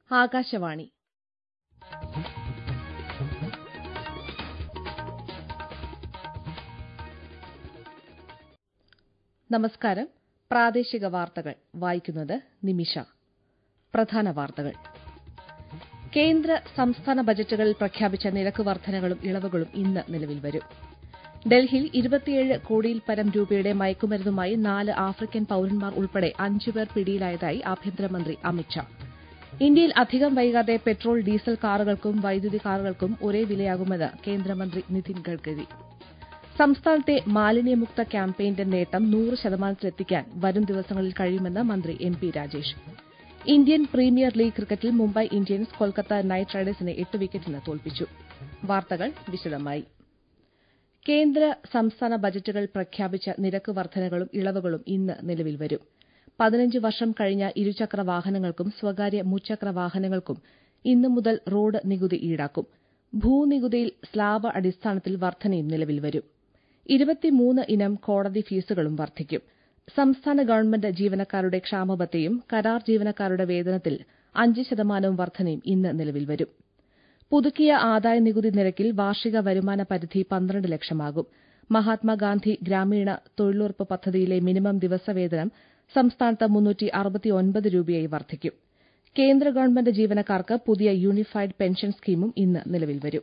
ആകാശവാണി നമസ്കാരം. പ്രാദേശിക വാർത്തകൾ വായിക്കുന്നത് നിമിഷ. പ്രധാന വാർത്തകൾ. കേന്ദ്ര സംസ്ഥാന ബജറ്റുകളിൽ പ്രഖ്യാപിച്ച നിരക്ക് വർധനകളും ഇളവുകളും ഇന്ന് നിലവിൽ വരും. ഡൽഹിയിൽ 27 കോടിയിൽ പരം രൂപയുടെ മയക്കുമരുന്നുമായി 4 ആഫ്രിക്കൻ പൌരന്മാർ ഉൾപ്പെടെ 5 പേർ പിടിയിലായതായി ആഭ്യന്തരമന്ത്രി അമിത്ഷാ. ഇന്ത്യയിൽ അധികം വൈകാതെ പെട്രോൾ, ഡീസൽ കാറുകൾക്കും വൈദ്യുതി കാറുകൾക്കും ഒരേ വിലയാകുമെന്ന് കേന്ദ്രമന്ത്രി നിതിൻ ഗഡ്കരി. സംസ്ഥാനത്തെ മാലിന്യമുക്ത ക്യാമ്പയിന്റെ നേട്ടം 100%-ലെത്തിക്കാൻ വരും ദിവസങ്ങളിൽ കഴിയുമെന്ന് മന്ത്രി M P. Rajesh. Indian premier league ക്രിക്കറ്റിൽ മുംബൈ ഇന്ത്യൻസ് കൊൽക്കത്ത നൈറ്റ് റൈഡേഴ്സിനെ 8 വിക്കറ്റിന് തോൽപ്പിച്ചു. വാർത്തകൾ വിശദമായി. കേന്ദ്ര സംസ്ഥാന ബജറ്റുകൾ പ്രഖ്യാപിച്ച നിരക്ക് വർധനകളും ഇളവുകളും ഇന്ന് നിലവിൽ വരും. 15 വർഷം കഴിഞ്ഞ ഇരുചക്ര വാഹനങ്ങൾക്കും സ്വകാര്യ മുച്ചക്ര വാഹനങ്ങൾക്കും ഇന്നു മുതൽ റോഡ് നികുതി ഈടാക്കും. ഭൂനികുതിയിൽ സ്ലാബ് അടിസ്ഥാനത്തിൽ വർധനയും നിലവിൽ വരും. 23 ഇനം കോടതി ഫീസുകളും വർദ്ധിക്കും. സംസ്ഥാന ഗവൺമെന്റ് ജീവനക്കാരുടെ ക്ഷാമബത്തയും കരാർ ജീവനക്കാരുടെ വേതനത്തിൽ 5% വർധനയും ഇന്ന് നിലവിൽ വരും. പുതുക്കിയ ആദായനികുതി നിരക്കിൽ വാർഷിക വരുമാന പരിധി 12 ലക്ഷമാകും. മഹാത്മാഗാന്ധി ഗ്രാമീണ തൊഴിലുറപ്പ് പദ്ധതിയിലെ മിനിമം ദിവസവേതനം സംസ്ഥാനത്ത് 369 രൂപയായി വർദ്ധിക്കും. കേന്ദ്ര ഗവൺമെന്റ് ജീവനക്കാർക്ക് പുതിയ യൂണിഫൈഡ് പെൻഷൻ സ്കീമും ഇന്ന് നിലവിൽ വരും.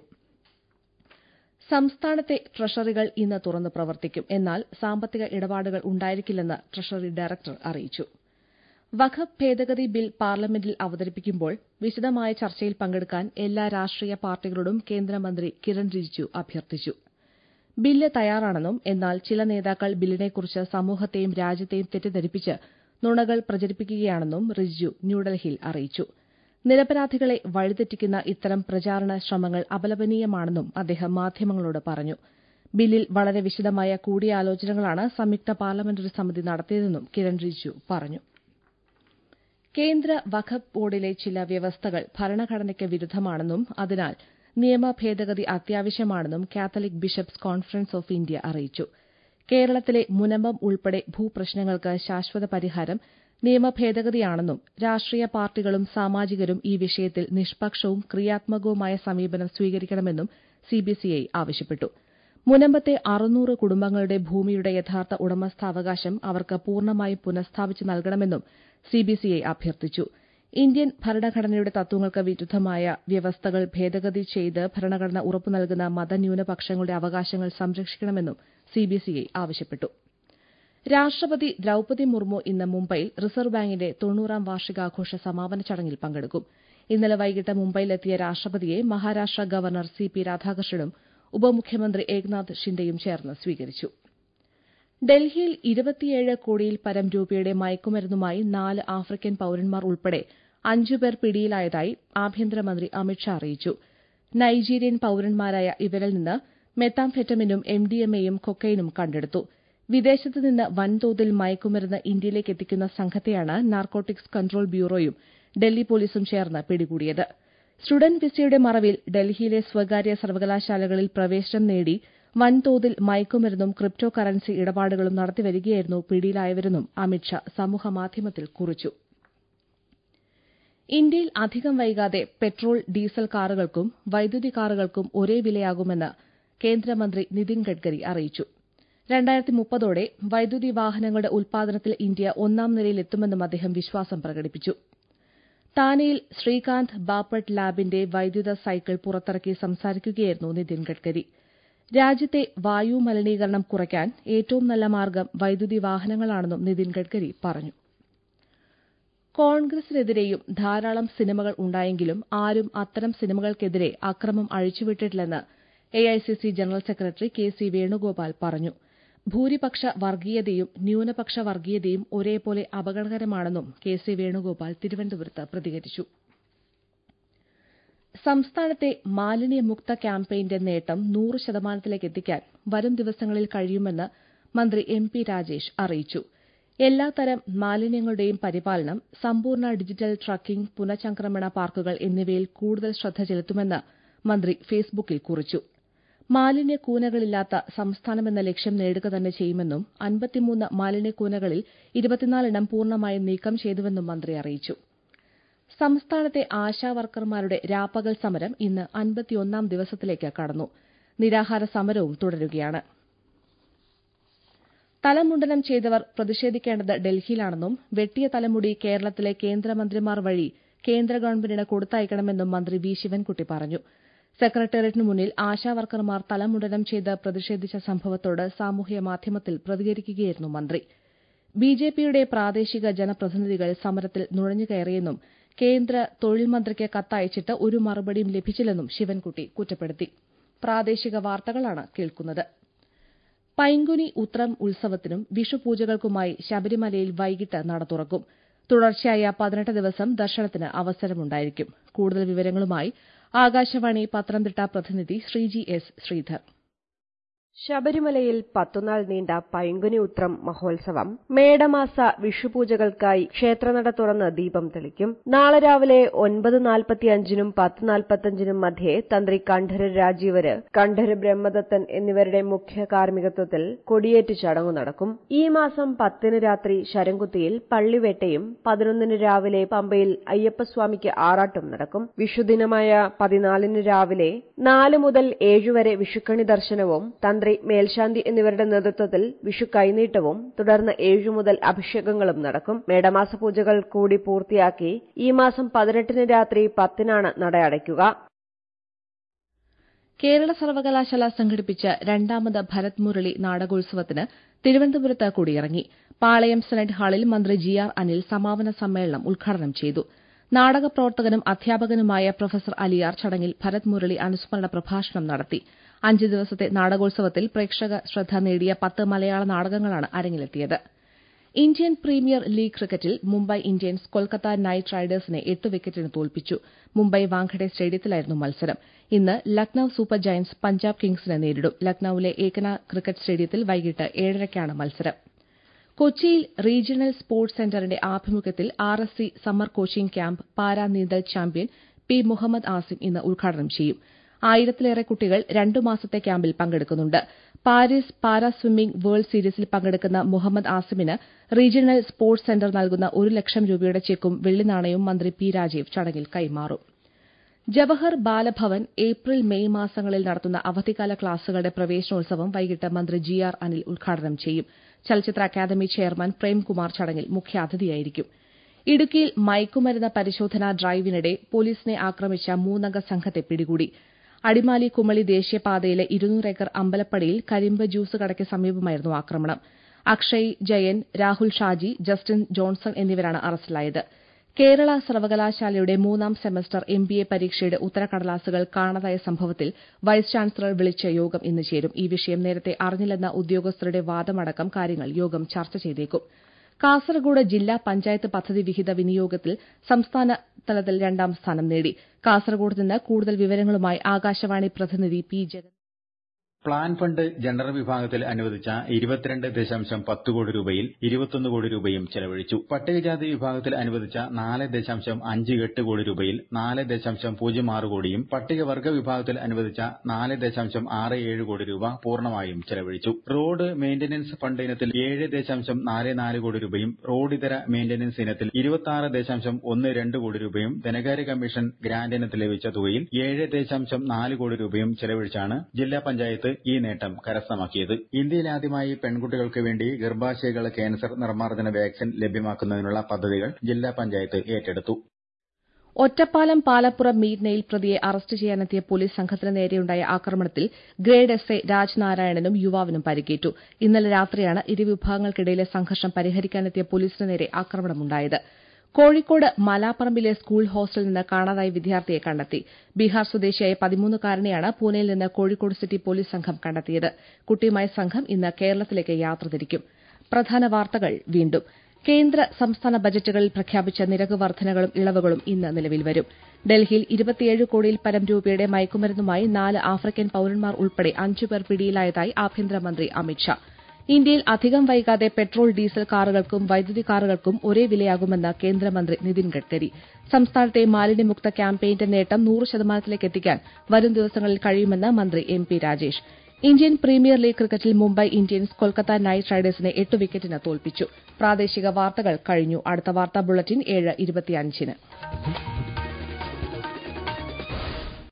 സംസ്ഥാനത്തെ ട്രഷറികൾ ഇന്ന് തുറന്ന് പ്രവർത്തിക്കും. എന്നാൽ സാമ്പത്തിക ഇടപാടുകൾ ഉണ്ടായിരിക്കില്ലെന്ന് ട്രഷറി ഡയറക്ടർ അറിയിച്ചു. വഖഫ് ഭേദഗതി ബിൽ പാർലമെന്റിൽ അവതരിപ്പിക്കുമ്പോൾ വിശദമായ ചർച്ചയിൽ പങ്കെടുക്കാൻ എല്ലാ രാഷ്ട്രീയ പാർട്ടികളോടും കേന്ദ്രമന്ത്രി കിരൺ റിജിജു അഭ്യർത്ഥിച്ചു. ബില്ല് തയ്യാറാണെന്നും എന്നാൽ ചില നേതാക്കൾ ബില്ലിനെക്കുറിച്ച് സമൂഹത്തെയും രാജ്യത്തെയും തെറ്റിദ്ധരിപ്പിച്ച് നുണകൾ പ്രചരിപ്പിക്കുകയാണെന്നും റിജിജു ന്യൂഡൽഹിയിൽ അറിയിച്ചു. നിരപരാധികളെ വഴിതെറ്റിക്കുന്ന ഇത്തരം പ്രചാരണ ശ്രമങ്ങൾ അപലപനീയമാണെന്നും അദ്ദേഹം മാധ്യമങ്ങളോട് പറഞ്ഞു. ബില്ലിൽ വളരെ വിശദമായ കൂടിയാലോചനകളാണ് സംയുക്ത പാർലമെന്ററി സമിതി നടത്തിയതെന്നും കിരൺ റിജിജു പറഞ്ഞു. കേന്ദ്ര വഖഫ് ബോർഡിലെ ചില വ്യവസ്ഥകൾ ഭരണഘടനയ്ക്ക് വിരുദ്ധമാണെന്നും അതിനാൽ നിയമ ഭേദഗതി അത്യാവശ്യമാണെന്നും Catholic Bishops Conference of India അറിയിച്ചു. കേരളത്തിലെ മുനമ്പം ഉൾപ്പെടെ ഭൂപ്രശ്നങ്ങൾക്ക് ശാശ്വത പരിഹാരം നിയമ ഭേദഗതിയാണെന്നും രാഷ്ട്രീയ പാർട്ടികളും സാമാജികരും ഈ വിഷയത്തിൽ നിഷ്പക്ഷവും ക്രിയാത്മകവുമായ സമീപനം സ്വീകരിക്കണമെന്നും സിബിസിഐ ആവശ്യപ്പെട്ടു. മുനമ്പത്തെ 600 കുടുംബങ്ങളുടെ ഭൂമിയുടെ യഥാർത്ഥ ഉടമസ്ഥാവകാശം അവർക്ക് പൂർണ്ണമായും പുനഃസ്ഥാപിച്ച് നൽകണമെന്നും സിബിസിഐ അഭ്യർത്ഥിച്ചു. ഇന്ത്യൻ ഭരണഘടനയുടെ തത്വങ്ങൾക്ക് വിരുദ്ധമായ വ്യവസ്ഥകൾ ഭേദഗതി ചെയ്ത് ഭരണഘടന ഉറപ്പു നൽകുന്ന മതന്യൂനപക്ഷങ്ങളുടെ അവകാശങ്ങൾ സംരക്ഷിക്കണമെന്നും സിബിസിഐ ആവശ്യപ്പെട്ടു. രാഷ്ട്രപതി ദ്രൌപദി മുർമു ഇന്ന് മുംബൈയിൽ റിസർവ് ബാങ്കിന്റെ 90ാം വാർഷികാഘോഷ സമാപന ചടങ്ങിൽ പങ്കെടുക്കും. ഇന്നലെ വൈകിട്ട് മുംബൈയിലെത്തിയ രാഷ്ട്രപതിയെ മഹാരാഷ്ട്ര ഗവർണർ സി.പി. രാധാകൃഷ്ണനും ഉപമുഖ്യമന്ത്രി ഏക്നാഥ് ഷിൻഡെയും ചേർന്ന് സ്വീകരിച്ചു. ഡൽഹിയിൽ 27 കോടിയിൽ പരം രൂപയുടെ മയക്കുമരുന്നുമായി 4 ആഫ്രിക്കൻ പൌരന്മാർ ഉൾപ്പെടെ 5 പേർ പിടിയിലായതായി ആഭ്യന്തരമന്ത്രി അമിത്ഷാ അറിയിച്ചു. നൈജീരിയൻ പൌരന്മാരായ ഇവരിൽ നിന്ന് മെത്താംഫെറ്റമിനും എംഡിഎംഎയും കൊക്കൈനും കണ്ടെടുത്തു. വിദേശത്ത് നിന്ന് വൻതോതിൽ മയക്കുമരുന്ന് ഇന്ത്യയിലേക്ക് എത്തിക്കുന്ന സംഘത്തെയാണ് നാർക്കോട്ടിക്സ് കൺട്രോൾ ബ്യൂറോയും ഡൽഹി പോലീസും ചേർന്ന് പിടികൂടിയത്. സ്റ്റുഡന്റ് വിസയുടെ മറവിൽ ഡൽഹിയിലെ സ്വകാര്യ സർവകലാശാലകളിൽ പ്രവേശനം നേടി വൻതോതിൽ മയക്കുമരുന്നും ക്രിപ്റ്റോ കറൻസി ഇടപാടുകളും നടത്തിവരികയായിരുന്നു പിടിയിലായവരെന്നും അമിത്ഷാ സമൂഹമാധ്യമത്തിൽ കുറിച്ചു. ഇന്ത്യയിൽ അധികം വൈകാതെ പെട്രോൾ, ഡീസൽ കാറുകൾക്കും വൈദ്യുതി കാറുകൾക്കും ഒരേ വിലയാകുമെന്ന് കേന്ദ്രമന്ത്രി നിതിൻ ഗഡ്കരി അറിയിച്ചു. 2030ഓടെ വൈദ്യുതി വാഹനങ്ങളുടെ ഉൽപാദനത്തിൽ ഇന്ത്യ 1ാം നിരയിലെത്തുമെന്നും അദ്ദേഹം വിശ്വാസം പ്രകടിപ്പിച്ചു. താനെയിൽ ശ്രീകാന്ത് ബാപ്പട്ട് ലാബിന്റെ വൈദ്യുത സൈക്കിൾ പുറത്തിറക്കി സംസാരിക്കുകയായിരുന്നു നിതിൻ ഗഡ്കരി. രാജ്യത്തെ വായു മലിനീകരണം കുറയ്ക്കാൻ ഏറ്റവും നല്ല മാർഗ്ഗം വൈദ്യുതി വാഹനങ്ങളാണെന്നും നിതിൻ ഗഡ്കരി പറഞ്ഞു. കോൺഗ്രസിനെതിരെയും ധാരാളം സിനിമകൾ ഉണ്ടായെങ്കിലും ആരും അത്തരം സിനിമകൾക്കെതിരെ അക്രമം അഴിച്ചുവിട്ടിട്ടില്ലെന്ന് AICC general secretary K C. Venugopal പറഞ്ഞു. ഭൂരിപക്ഷ വർഗീയതയും ന്യൂനപക്ഷ വർഗീയതയും ഒരേപോലെ അപകടകരമാണെന്നും കെ.സി. വേണുഗോപാൽ തിരുവനന്തപുരത്ത് പ്രതികരിച്ചു. സംസ്ഥാനത്തെ മാലിന്യമുക്ത ക്യാമ്പയിന്റെ നേട്ടം 100%-ലേക്ക് എത്തിക്കാൻ വരും ദിവസങ്ങളിൽ കഴിയുമെന്ന് മന്ത്രി എം.പി. രാജേഷ് അറിയിച്ചു. എല്ലാത്തരം മാലിന്യങ്ങളുടെയും പരിപാലനം, സമ്പൂർണ്ണ ഡിജിറ്റൽ ട്രക്കിംഗ്, പുനഃചംക്രമണ പാർക്കുകൾ എന്നിവയിൽ കൂടുതൽ ശ്രദ്ധ ചെലുത്തുമെന്ന് മന്ത്രി ഫേസ്ബുക്കിൽ കുറിച്ചു. മാലിന്യക്കൂനകളില്ലാത്ത സംസ്ഥാനമെന്ന ലക്ഷ്യം നേടുക തന്നെ ചെയ്യുമെന്നും 53 മാലിന്യക്കൂനകളിൽ 24 പൂർണ്ണമായും നീക്കം ചെയ്തുവെന്നും മന്ത്രി അറിയിച്ചു. സംസ്ഥാനത്തെ ആശാവർക്കർമാരുടെ രാപ്പകൽ സമരം ഇന്ന് 51ാം ദിവസത്തിലേക്ക് കടന്നു. നിരാഹാര സമരവും തുടരുകയാണ്. തലമുണ്ടനം ചെയ്തവർ പ്രതിഷേധിക്കേണ്ടത് ഡൽഹിയിലാണെന്നും വെട്ടിയ തലമുടി കേരളത്തിലെ കേന്ദ്രമന്ത്രിമാർ വഴി കേന്ദ്ര ഗവൺമെന്റിന് കൊടുത്തയക്കണമെന്നും മന്ത്രി വി ശിവൻകുട്ടി പറഞ്ഞു. സെക്രട്ടേറിയറ്റിനു മുന്നിൽ ആശാവർക്കർമാർ തലമുണ്ടനം ചെയ്ത് പ്രതിഷേധിച്ച സംഭവത്തോട് സാമൂഹ്യ മാധ്യമത്തിൽ പ്രതികരിക്കുകയായിരുന്നു മന്ത്രി. ബിജെപിയുടെ പ്രാദേശിക ജനപ്രതിനിധികൾ സമരത്തിൽ നുഴഞ്ഞുകയറിയെന്നും കേന്ദ്ര തൊഴിൽ മന്ത്രിക്ക് കത്തയച്ചിട്ട് ഒരു മറുപടിയും ലഭിച്ചില്ലെന്നും ശിവൻകുട്ടി കുറ്റപ്പെടുത്തി. പ്രാദേശിക വാർത്തകളാണ് കേൾക്കുന്നത്. പൈങ്കുനി ഉത്രം ഉത്സവത്തിനും വിഷുപൂജകൾക്കുമായി ശബരിമലയിൽ വൈകിട്ട് നട തുറക്കും. തുടർച്ചയായ 18 ദിവസം ദർശനത്തിന് അവസരമുണ്ടായിരിക്കും. കൂടുതൽ വിവരങ്ങളുമായി ആകാശവാണി പത്തനംതിട്ട പ്രതിനിധി ശ്രീജി എസ് ശ്രീധർ. ശബരിമലയിൽ 10 നാൾ നീണ്ട പൈങ്കുനി ഉത്രം മഹോത്സവം മേടമാസ വിഷുപൂജകൾക്കായി ക്ഷേത്രനട തുറന്ന് ദീപം തെളിക്കും. നാളെ രാവിലെ 9:45നും 10:45നും മധ്യേ തന്ത്രി കണ്ഠര് രാജീവര്, കണ്ഠര് ബ്രഹ്മദത്തൻ എന്നിവരുടെ മുഖ്യ കാർമ്മികത്വത്തിൽ കൊടിയേറ്റ് ചടങ്ങു നടക്കും. ഈ മാസം 10ന് രാത്രി ശരംകുത്തിയിൽ പള്ളിവേട്ടയും 11ന് രാവിലെ പമ്പയിൽ അയ്യപ്പസ്വാമിക്ക് ആറാട്ടും നടക്കും. വിഷുദിനമായ 14ന് രാവിലെ 4 മുതൽ 7 വരെ വിഷുക്കണി ദർശനവും തന്ത്രി മേൽശാന്തി എന്നിവരുടെ നേതൃത്വത്തിൽ വിഷു കൈനീട്ടവും തുടർന്ന് 7 മുതൽ അഭിഷേകങ്ങളും നടക്കും. മേടമാസ പൂജകൾ കൂടി പൂർത്തിയാക്കി ഈ മാസം 18ന് രാത്രി 10നാണ് നട അടയ്ക്കുക. കേരള സർവകലാശാല സംഘടിപ്പിച്ച 2ാമത് ഭരത് മുരളി നാടകോത്സവത്തിന് തിരുവനന്തപുരത്ത് കൊടിയിറങ്ങി. പാളയം സെനറ്റ് ഹാളിൽ മന്ത്രി ജി ആർ അനിൽ സമാപന സമ്മേളനം ഉദ്ഘാടനം ചെയ്തു. നാടക പ്രവർത്തകനും അധ്യാപകനുമായ പ്രൊഫസർ അലിയാർ ചടങ്ങിൽ ഭരത് മുരളി അനുസ്മരണ പ്രഭാഷണം നടത്തി. 5 ദിവസത്തെ നാടകോത്സവത്തിൽ പ്രേക്ഷക ശ്രദ്ധ നേടിയ 10 മലയാള നാടകങ്ങളാണ് അരങ്ങിലെത്തിയത്. ഇന്ത്യൻ പ്രീമിയർ ലീഗ് ക്രിക്കറ്റിൽ മുംബൈ ഇന്ത്യൻസ് കൊൽക്കത്ത നൈറ്റ് റൈഡേഴ്സിനെ 8 വിക്കറ്റിന് തോൽപ്പിച്ചു. മുംബൈ വാങ്കഡെ സ്റ്റേഡിയത്തിലായിരുന്നു മത്സരം. ഇന്ന് ലക്നൌ സൂപ്പർ ജയന്റ്സ് പഞ്ചാബ് കിങ്സിനെ നേരിടും. ലക്നൌവിലെ ഏകന ക്രിക്കറ്റ് സ്റ്റേഡിയത്തിൽ വൈകിട്ട് 7:30ക്കാണ് മത്സരം. കൊച്ചിയിൽ റീജിയണൽ സ്പോർട്സ് സെന്ററിന്റെ ആഭിമുഖ്യത്തിൽ RSC summer coaching camp para നീന്തൽ ചാമ്പ്യൻ പി മുഹമ്മദ് ആസിം ഇന്ന് ഉദ്ഘാടനം ചെയ്യും. 1000ലേറെ കുട്ടികൾ 2 മാസത്തെ ക്യാമ്പിൽ പങ്കെടുക്കുന്നുണ്ട്. പാരീസ് പാരാ സ്വിമ്മിംഗ് വേൾഡ് സീരീസിൽ പങ്കെടുക്കുന്ന മുഹമ്മദ് ആസിമിന് റീജിയണൽ സ്പോർട്സ് സെന്റർ നൽകുന്ന 1 ലക്ഷം രൂപയുടെ ചെക്കും വെള്ളി നാണയവും മന്ത്രി പി രാജീവ് ചടങ്ങിൽ കൈമാറും. ജവഹർ ബാലഭവൻ ഏപ്രിൽ മെയ് മാസങ്ങളിൽ നടത്തുന്ന അവധിക്കാല ക്ലാസുകളുടെ പ്രവേശനോത്സവം വൈകിട്ട് മന്ത്രി ജി ആർ അനിൽ ഉദ്ഘാടനം ചെയ്യും. ചലച്ചിത്ര അക്കാദമി ചെയർമാൻ പ്രേംകുമാർ ചടങ്ങിൽ മുഖ്യാതിഥിയായിരിക്കും. ഇടുക്കിയിൽ മയക്കുമരുന്ന് പരിശോധനാ ഡ്രൈവിനിടെ പോലീസിനെ ആക്രമിച്ച 3-അംഗ സംഘത്തെ പിടികൂടി. അടിമാലി കുമളി ദേശീയപാതയിലെ 200 ഏക്കർ അമ്പലപ്പടിയിൽ കരിമ്പ് ജ്യൂസ് കടയ്ക്ക് സമീപമായിരുന്നു ആക്രമണം. അക്ഷയ് ജയൻ, രാഹുൽ ഷാജി, ജസ്റ്റിൻ ജോൺസൺ എന്നിവരാണ് അറസ്റ്റിലായത്. കേരള സർവകലാശാലയുടെ 3ാം സെമസ്റ്റർ MBA പരീക്ഷയുടെ ഉത്തരക്കടലാസുകൾ കാണാതായ സംഭവത്തിൽ വൈസ് ചാൻസലർ വിളിച്ച യോഗം ഇന്ന് ചേരും. ഈ വിഷയം നേരത്തെ അറിഞ്ഞില്ലെന്ന ഉദ്യോഗസ്ഥരുടെ വാദമടക്കം കാര്യങ്ങൾ യോഗം ചർച്ച ചെയ്തേക്കും. കാസർഗോഡ് ജില്ലാ പഞ്ചായത്ത് പദ്ധതി വിഹിത വിനിയോഗത്തിൽ സംസ്ഥാന തലത്തിൽ 2ാം സ്ഥാനം നേടി. കാസർഗോഡ് നിന്ന് കൂടുതൽ വിവരങ്ങളുമായി ആകാശവാണി പ്രതിനിധി P Jagan. Plan fund general വിഭാഗത്തിൽ അനുവദിച്ച 22.10 കോടി രൂപയിൽ 21 കോടി രൂപയും ചെലവഴിച്ചു. പട്ടികജാതി വിഭാഗത്തിൽ അനുവദിച്ച 4.58 കോടി രൂപയിൽ 4.06 കോടിയും പട്ടികവർഗ വിഭാഗത്തിൽ അനുവദിച്ച 4.67 കോടി രൂപ പൂർണ്ണമായും ചെലവഴിച്ചു. റോഡ് മെയിന്റനൻസ് ഫണ്ട് ഇനത്തിൽ 7.44 കോടി രൂപയും റോഡിതര മെയിന്റനൻസ് ഇനത്തിൽ 26.12 കോടി രൂപയും ധനകാര്യ കമ്മീഷൻ ഗ്രാന്റ് ഇനത്തിൽ ലഭിച്ച തുകയിൽ 7.4 കോടി രൂപയും ചെലവഴിച്ചാണ് ജില്ലാ പഞ്ചായത്ത് ഈ നേട്ടം കരസ്ഥമാക്കിയത്. ഇന്ത്യയിലാദ്യമായി പെൺകുട്ടികൾക്ക് വേണ്ടി ഗർഭാശയകള ക്യാൻസർ നിർമ്മാർജ്ജന വാക്സിൻ ലഭ്യമാക്കുന്നതിനുള്ള പദ്ധതികൾ ജില്ലാ പഞ്ചായത്ത് ഏറ്റെടുത്തു. ഒറ്റപ്പാലം പാലപ്പുറം മീറ്റ് പ്രതിയെ അറസ്റ്റ് ചെയ്യാനെത്തിയ പോലീസ് സംഘത്തിന് നേരെയുണ്ടായ ആക്രമണത്തിൽ ഗ്രേഡ് SA രാജ്നാരായണനും യുവാവിനും പരിക്കേറ്റു. ഇന്നലെ രാത്രിയാണ് ഇരുവിഭാഗങ്ങൾക്കിടയിലെ സംഘർഷം പരിഹരിക്കാനെത്തിയ പോലീസിന് നേരെ ആക്രമണമുണ്ടായത്. കോഴിക്കോട് മലാപ്പറമ്പിലെ സ്കൂൾ ഹോസ്റ്റലിൽ നിന്ന് കാണാതായ വിദ്യാർത്ഥിയെ കണ്ടെത്തി. ബീഹാർ സ്വദേശിയായ 13-കാരനെയാണ് പൂനെയിൽ നിന്ന് കോഴിക്കോട് സിറ്റി പോലീസ് സംഘം കണ്ടെത്തിയത്. കുട്ടിയുമായി സംഘം ഇന്ന് കേരളത്തിലേക്ക് യാത്ര തിരിക്കും. പ്രധാന വാർത്തകൾ വീണ്ടും. കേന്ദ്ര സംസ്ഥാന ബജറ്റുകളിൽ പ്രഖ്യാപിച്ച നിരക്ക് വർധനകളും ഇളവുകളും ഇന്ന് നിലവിൽ വരും. ഡൽഹിയിൽ 27 കോടിയിൽ പരം രൂപയുടെ മയക്കുമരുന്നുമായി 4 ആഫ്രിക്കൻ പൌരന്മാർ ഉൾപ്പെടെ 5 പേർ പിടിയിലായതായി ആഭ്യന്തരമന്ത്രി അമിത്ഷാ. ഇന്ത്യയിൽ അധികം വൈകാതെ പെട്രോൾ ഡീസൽ കാറുകൾക്കും വൈദ്യുതി കാറുകൾക്കും ഒരേ വിലയാകുമെന്ന് കേന്ദ്രമന്ത്രി നിതിൻ ഗഡ്കരി. സംസ്ഥാനത്തെ മാലിന്യമുക്ത ക്യാമ്പയിന്റെ നേട്ടം 100% എത്തിക്കാൻ വരും ദിവസങ്ങളിൽ കഴിയുമെന്ന് മന്ത്രി MP Rajesh. Indian premier league ക്രിക്കറ്റിൽ മുംബൈ ഇന്ത്യൻസ് കൊൽക്കത്ത നൈറ്റ് റൈഡേഴ്സിനെ 8 വിക്കറ്റിന് തോൽപ്പിച്ചു. പ്രാദേശിക വാർത്തകൾ കഴിഞ്ഞു. അടുത്ത വാർത്താ ബുള്ളറ്റിൻ 7:25-ന്.